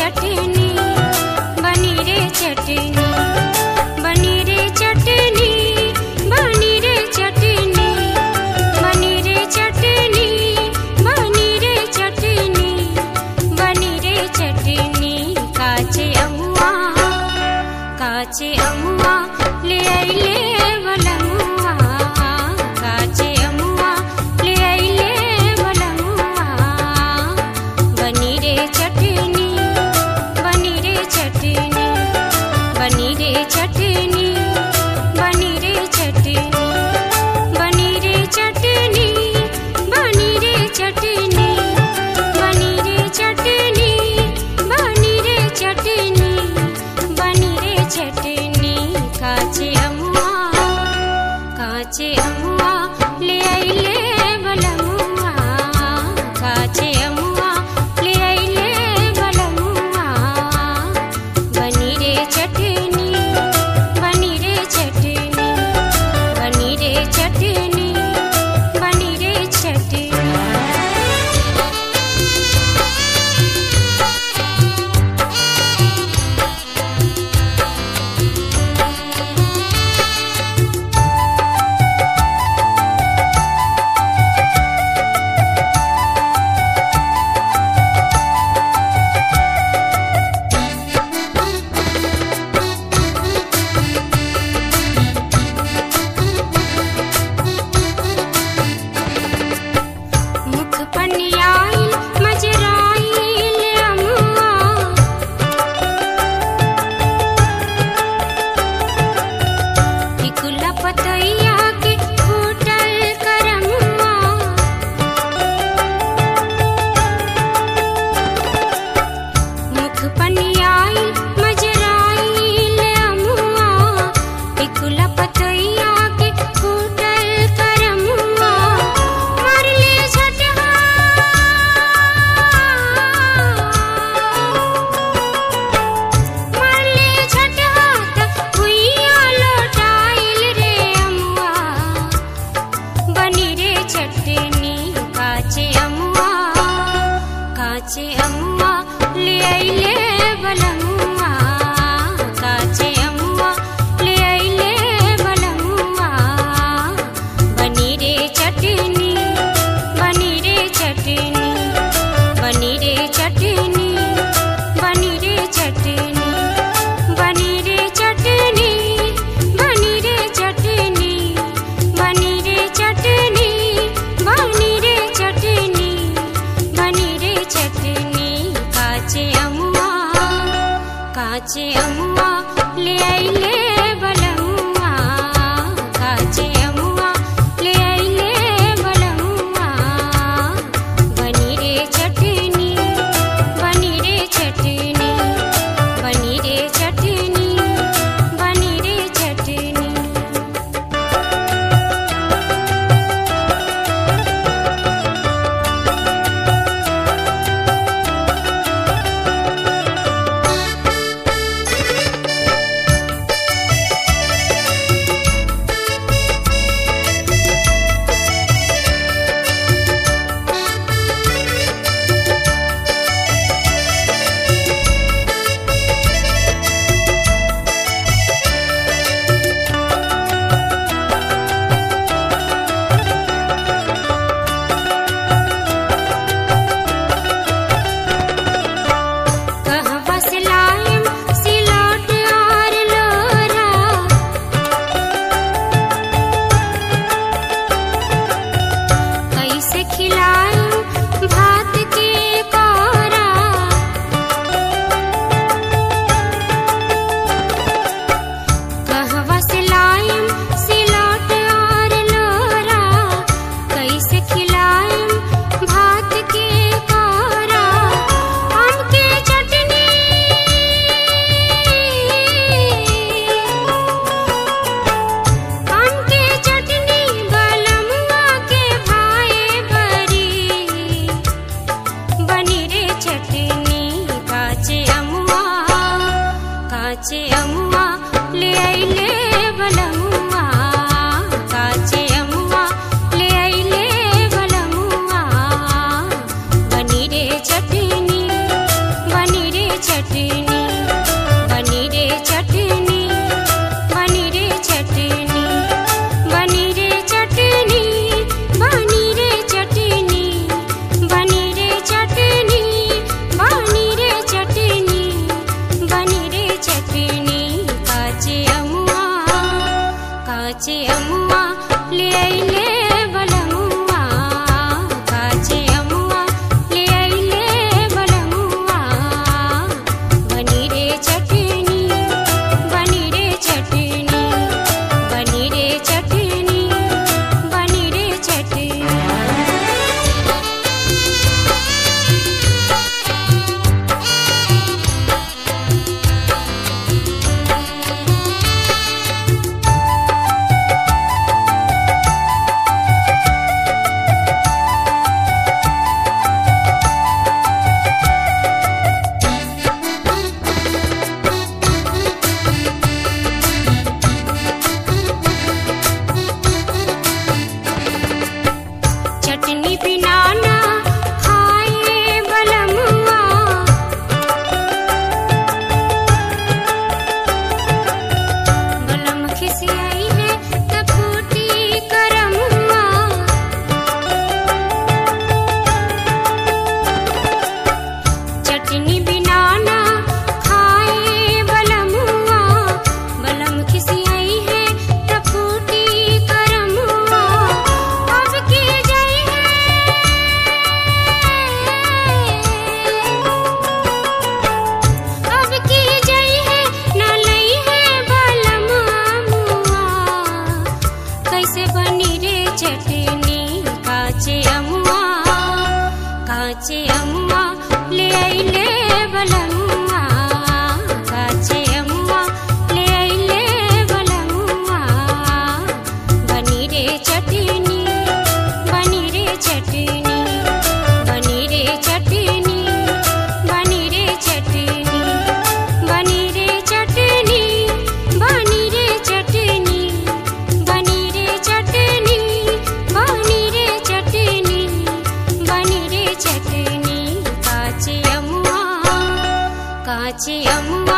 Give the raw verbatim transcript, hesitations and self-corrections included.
चटनी बनी रे चटनी बनी रे चटनी बनी रे चटनी बनी रे चटनी बनी रे चटनी बनी रे चटनी काचे अमुआ काचे अमुआ ले आइले बलमुआ काचे अमुआ ले आइले बलमुआ बनी रे चटनी बनी रे चटनी बनी रे चटनी बनी रे चटनी बनी रे चटनी बनी रे चटनी बनी रे चटनी बनी रे चटनी बनी रे चटनी काचे अमुआ काचे अमुआ ले आइले बलमुआ काचे अमुआ ले आइले बलमुआ बनी रे चटनी बनी रे चटनी बनी रे चटनी बनी रे चटनी मुख पनियाइल मजराइल अमुआ टिकुला पतैया के फूटल करमुआ मुख पनियाइल मजराइल अमुआ टिकुला पतैया के फूटल करमुआ मारले झटहा मारले झटहा त भुइया लौटाइल रे अमुआ बनी रे चटनी काचे अमुआ काचे अमुआ ले आइले बलमुआ काचे अमुआ ले आइले बलमुआ बनी रे चटनी बनी रे चटनी बनी रे चटनी बनी रे चटनी बनी रे चटनी बनी रे चटनी बनी रे चटनी बनी रे चटनी बनी रे चटनी काचे अमुआ काचे अमुआ ले आइले बलमुआ काचे अमुआ ले आइले बलमुआ बनी रे चटनी बनी रे चटनी बनी रे चटनी बनी रे चटनी कहवा से लाइम सिलौट और लोरा कैसे खिलाइम भात के कोरा कहवा से लाइम सिलौट और लोरा कैसे खिलाइम भात के कोरा आम के चटनी आम के चटनी बलमुआ के भाए बरी बनी रे चटनी काचे अमुआ काचे अमुआ ले आइले बलमुआ काचे अमुआ ले आइले बलमुआ बनी रे चटनी बनी रे चटनी चटनी बनी रे चटनी बनी रे चटनी बनी रे चटनी बनी रे चटनी बनी रे चटनी बनी रे चटनी बनी रे चटनी काचे अमुआ काचे अमुआ ले आइले बलमुआ काचे अमुआ ले आइले बलमुआ बनी रे चटनी बनी रे चटनी बनी रे चटनी बनी रे चटनी चटनी बिना ना खाए बलमुआ बलम खिसियाई है त फूटी करमुआ चटनी बिना ना खाए बलमुआ बलम खिसियाई है त फूटी करमुआ अब की जाई अब की जाई है ना लई है बलमुआ कैसे बनी रे चटनी काचे अमुआ काचे अमुआ ले आइले बलमुआ काचे अमुआ ले आइले बलमुआ बनी रे चटनी बनी रे चटनी बनी रे चटनी बनी रे चटनी बनी रे चटनी बनी रे चटनी बनी रे चटनी बनी रे चटनी बनी रे चटनी काचे अमुआ काचे अमुआ